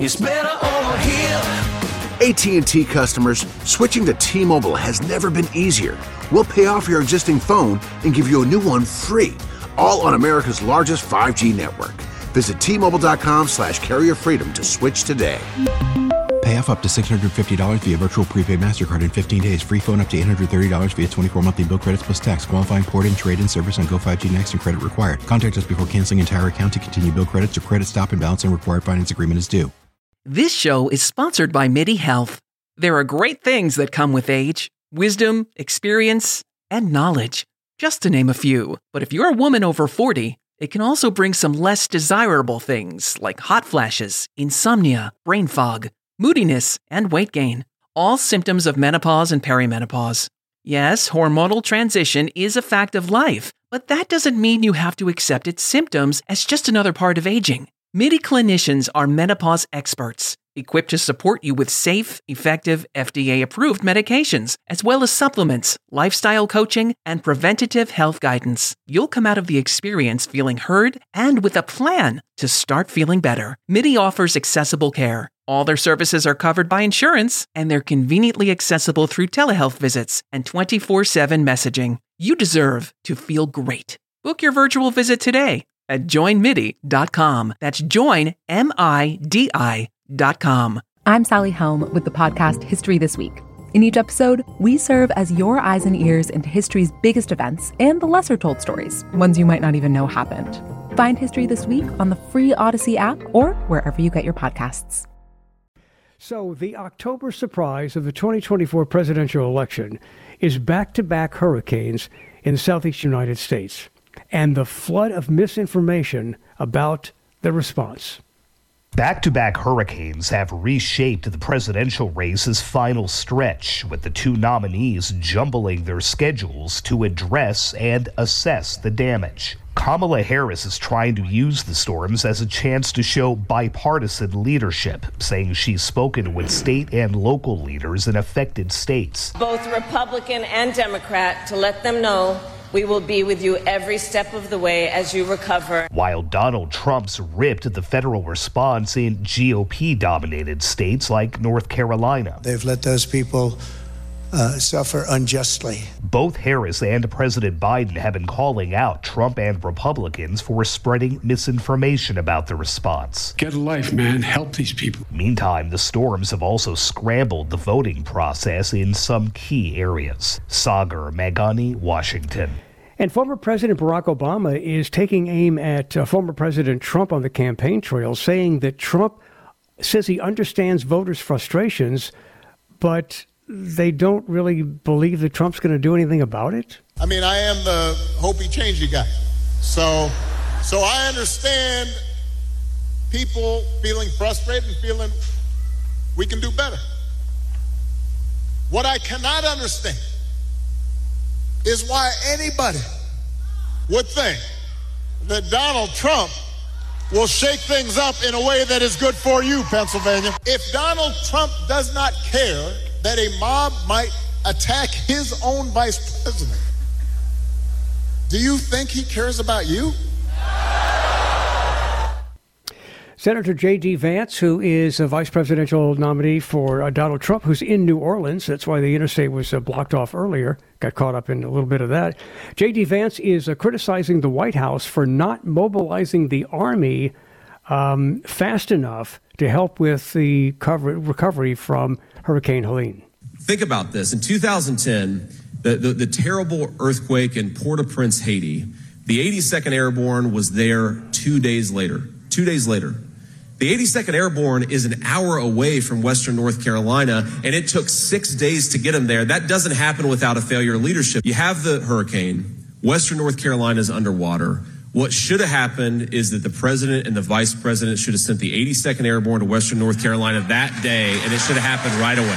It's better over here. AT&T customers, switching to T-Mobile has never been easier. We'll pay off your existing phone and give you a new one free, all on America's largest 5G network. Visit T-Mobile.com/carrier freedom to switch today. Pay off up to $650 via virtual prepaid MasterCard in 15 days. Free phone up to $830 via 24 monthly bill credits plus tax. Qualifying port-in, trade-in service on Go5G Next and credit required. Contact us before canceling entire account to continue bill credits or credit stop and balance and required finance agreement is due. This show is sponsored by MIDI Health. There are great things that come with age. Wisdom, experience, and knowledge. Just to name a few. But if you're a woman over 40, it can also bring some less desirable things like hot flashes, insomnia, brain fog, moodiness, and weight gain. All symptoms of menopause and perimenopause. Yes, hormonal transition is a fact of life, but that doesn't mean you have to accept its symptoms as just another part of aging. MIDI clinicians are menopause experts, equipped to support you with safe, effective, FDA-approved medications, as well as supplements, lifestyle coaching, and preventative health guidance. You'll come out of the experience feeling heard and with a plan to start feeling better. MIDI offers accessible care. All their services are covered by insurance, and they're conveniently accessible through telehealth visits and 24/7 messaging. You deserve to feel great. Book your virtual visit today at joinmidi.com. That's joinmidi.com. I'm Sally Helm with the podcast History This Week. In each episode, we serve as your eyes and ears into history's biggest events and the lesser-told stories, ones you might not even know happened. Find History This Week on the free Odyssey app or wherever you get your podcasts. So the October surprise of the 2024 presidential election is back-to-back hurricanes in the southeast United States and the flood of misinformation about the response. Back-to-back hurricanes have reshaped the presidential race's final stretch, with the two nominees jumbling their schedules to address and assess the damage. Kamala Harris is trying to use the storms as a chance to show bipartisan leadership, saying she's spoken with state and local leaders in affected states. Both Republican and Democrat, to let them know we will be with you every step of the way as you recover. While Donald Trump's ripped the federal response in GOP-dominated states like North Carolina. They've let those people suffer unjustly. Both Harris and President Biden have been calling out Trump and Republicans for spreading misinformation about the response. Get a life, man. Help these people. Meantime, the storms have also scrambled the voting process in some key areas. Sagar Meghani, Washington. And former President Barack Obama is taking aim at former President Trump on the campaign trail, saying that Trump says he understands voters' frustrations, but they don't really believe that Trump's going to do anything about it? I mean, I am the Hopi changey guy. So I understand people feeling frustrated and feeling we can do better. What I cannot understand is why anybody would think that Donald Trump will shake things up in a way that is good for you, Pennsylvania. If Donald Trump does not care that a mob might attack his own vice president, do you think he cares about you? Senator J.D. Vance, who is a vice presidential nominee for Donald Trump, who's in New Orleans. That's why the interstate was blocked off earlier. Got caught up in a little bit of that. J.D. Vance is criticizing the White House for not mobilizing the Army fast enough to help with the recovery from Hurricane Helene. Think about this. In 2010, the terrible earthquake in Port-au-Prince, Haiti, the 82nd Airborne was there 2 days later. 2 days later. The 82nd Airborne is an hour away from Western North Carolina, and it took 6 days to get them there. That doesn't happen without a failure of leadership. You have the hurricane. Western North Carolina is underwater. What should have happened is that the president and the vice president should have sent the 82nd Airborne to Western North Carolina that day, and it should have happened right away.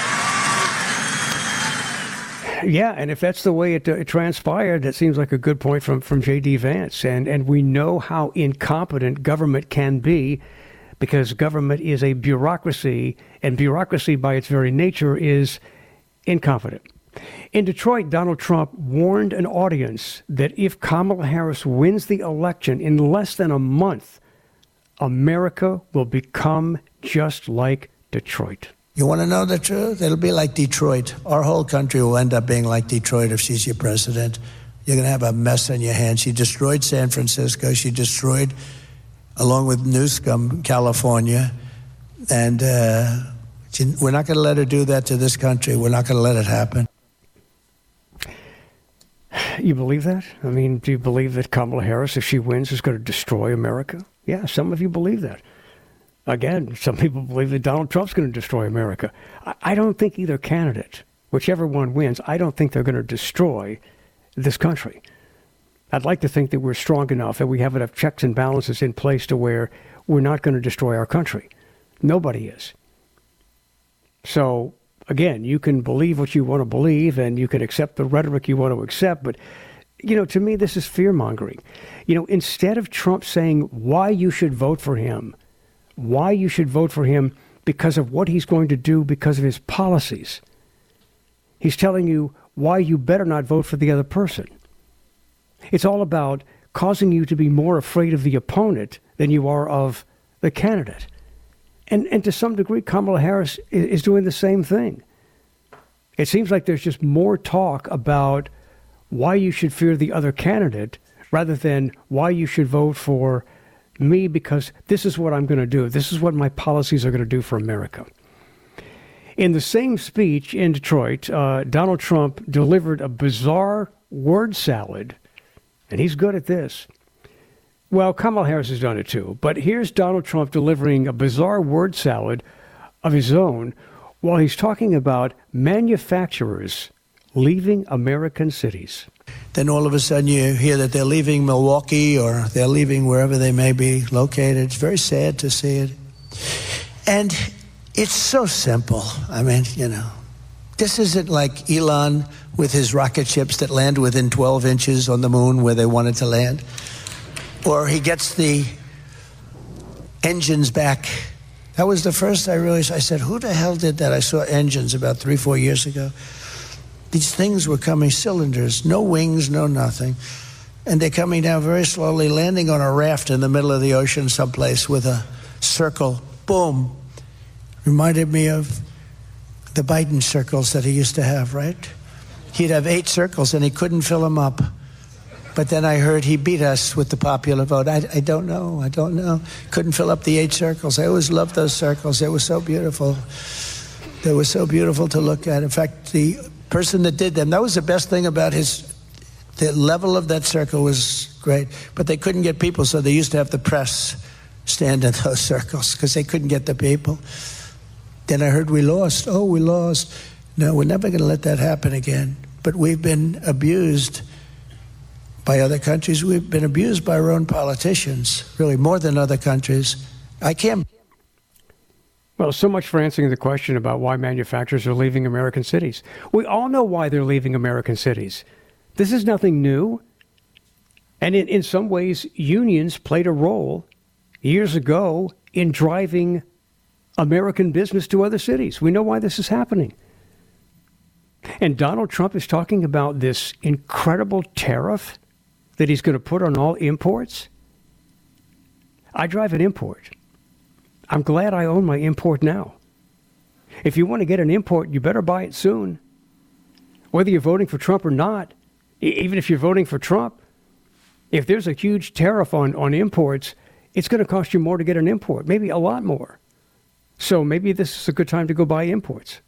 Yeah, and if that's the way it transpired, that seems like a good point from J.D. Vance. And we know how incompetent government can be, because government is a bureaucracy, and bureaucracy by its very nature is incompetent. In Detroit, Donald Trump warned an audience that if Kamala Harris wins the election in less than a month, America will become just like Detroit. You want to know the truth? It'll be like Detroit. Our whole country will end up being like Detroit if she's your president. You're going to have a mess on your hands. She destroyed San Francisco. She destroyed, along with Newsom, California. And we're not going to let her do that to this country. We're not going to let it happen. You believe that? I mean, do you believe that Kamala Harris, if she wins, is going to destroy America? Yeah, some of you believe that. Again, some people believe that Donald Trump's going to destroy America. I don't think either candidate, whichever one wins, I don't think they're going to destroy this country. I'd like to think that we're strong enough and we have enough checks and balances in place to where we're not going to destroy our country. Nobody is. So, again, you can believe what you want to believe and you can accept the rhetoric you want to accept, but, to me, this is fear-mongering. Instead of Trump saying why you should vote for him because of what he's going to do because of his policies, he's telling you why you better not vote for the other person. It's all about causing you to be more afraid of the opponent than you are of the candidate. And to some degree, Kamala Harris is doing the same thing. It seems like there's just more talk about why you should fear the other candidate rather than why you should vote for me because this is what I'm going to do. This is what my policies are going to do for America. In the same speech in Detroit, Donald Trump delivered a bizarre word salad, and he's good at this. Well, Kamala Harris has done it too, but here's Donald Trump delivering a bizarre word salad of his own while he's talking about manufacturers leaving American cities. Then all of a sudden you hear that they're leaving Milwaukee or they're leaving wherever they may be located. It's very sad to see it. And it's so simple. I mean, this isn't like Elon with his rocket ships that land within 12 inches on the moon where they wanted to land. Or he gets the engines back. That was the first I realized. I said, who the hell did that? I saw engines about 3-4 years ago. These things were coming, cylinders, no wings, no nothing. And they're coming down very slowly, landing on a raft in the middle of the ocean someplace with a circle. Boom. Reminded me of the Biden circles that he used to have, right? He'd have 8 circles and he couldn't fill them up. But then I heard he beat us with the popular vote. I don't know. Couldn't fill up the 8 circles. I always loved those circles. They were so beautiful. They were so beautiful to look at. In fact, the person that did them, that was the best thing about the level of that circle was great. But they couldn't get people, so they used to have the press stand in those circles because they couldn't get the people. Then I heard we lost. Oh, we lost. No, we're never going to let that happen again. But we've been abused by other countries. We've been abused by our own politicians, really more than other countries. I can't. Well, so much for answering the question about why manufacturers are leaving American cities. We all know why they're leaving American cities. This is nothing new. And in some ways, unions played a role years ago in driving American business to other cities. We know why this is happening. And Donald Trump is talking about this incredible tariff that he's going to put on all imports. I drive an import. I'm glad I own my import now. If you want to get an import, you better buy it soon. Whether you're voting for Trump or not, even if you're voting for Trump, if there's a huge tariff on imports, it's going to cost you more to get an import, maybe a lot more. So maybe this is a good time to go buy imports.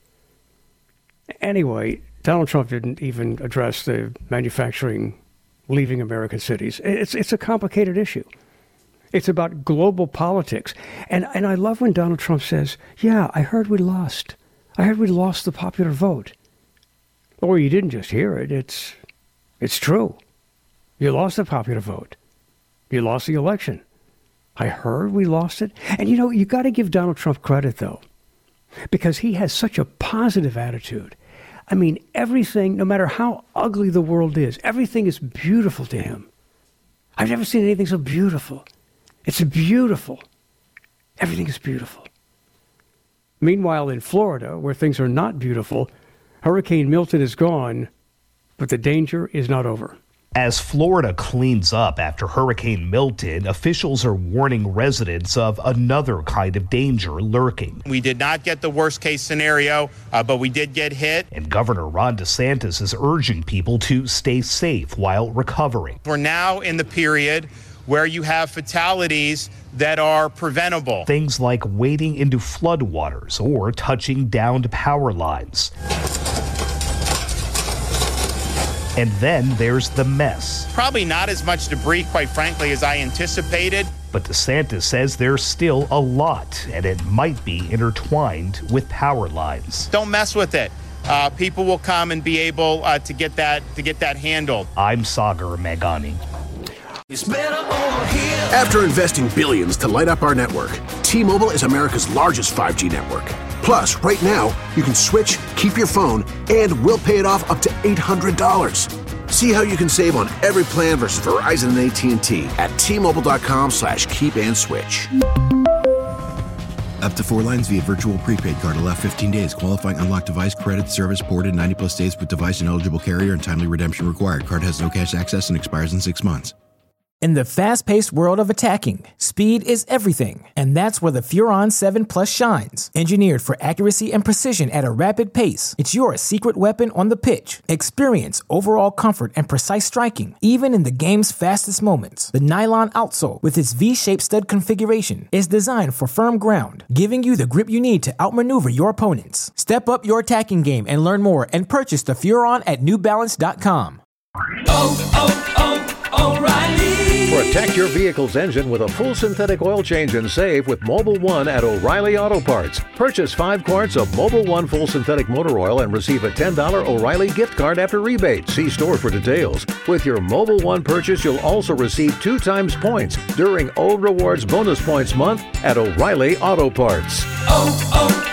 Anyway, Donald Trump didn't even address the manufacturing leaving American cities. It's a complicated issue. It's about global politics. And I love when Donald Trump says, yeah, I heard we lost. I heard we lost the popular vote. Or you didn't just hear it. It's true. You lost the popular vote. You lost the election. I heard we lost it. And you got to give Donald Trump credit, though, because he has such a positive attitude. I mean, everything, no matter how ugly the world is, everything is beautiful to him. I've never seen anything so beautiful. It's beautiful. Everything is beautiful. Meanwhile, in Florida, where things are not beautiful, Hurricane Milton is gone, but the danger is not over. As Florida cleans up after Hurricane Milton, officials are warning residents of another kind of danger lurking. We did not get the worst case scenario, but we did get hit. And Governor Ron DeSantis is urging people to stay safe while recovering. We're now in the period where you have fatalities that are preventable. Things like wading into floodwaters or touching downed power lines. And then there's the mess. Probably not as much debris, quite frankly, as I anticipated. But DeSantis says there's still a lot, and it might be intertwined with power lines. Don't mess with it. People will come and be able to get that handled. I'm Sagar Meghani. After investing billions to light up our network, T-Mobile is America's largest 5G network. Plus, right now, you can switch, keep your phone, and we'll pay it off up to $800. See how you can save on every plan versus Verizon and AT&T at T-Mobile.com/keep-and-switch. Up to 4 lines via virtual prepaid card. Allow 15 days. Qualifying unlocked device credit service ported 90-plus days with device and eligible carrier and timely redemption required. Card has no cash access and expires in 6 months. In the fast-paced world of attacking, speed is everything, and that's where the Furon 7 Plus shines. Engineered for accuracy and precision at a rapid pace, it's your secret weapon on the pitch. Experience overall comfort and precise striking, even in the game's fastest moments. The nylon outsole, with its V-shaped stud configuration, is designed for firm ground, giving you the grip you need to outmaneuver your opponents. Step up your attacking game and learn more and purchase the Furon at NewBalance.com. O'Reilly. Protect your vehicle's engine with a full synthetic oil change and save with Mobil 1 at O'Reilly Auto Parts. Purchase 5 quarts of Mobil 1 full synthetic motor oil and receive a $10 O'Reilly gift card after rebate. See store for details. With your Mobil 1 purchase, you'll also receive 2 times points during O Rewards Bonus Points Month at O'Reilly Auto Parts.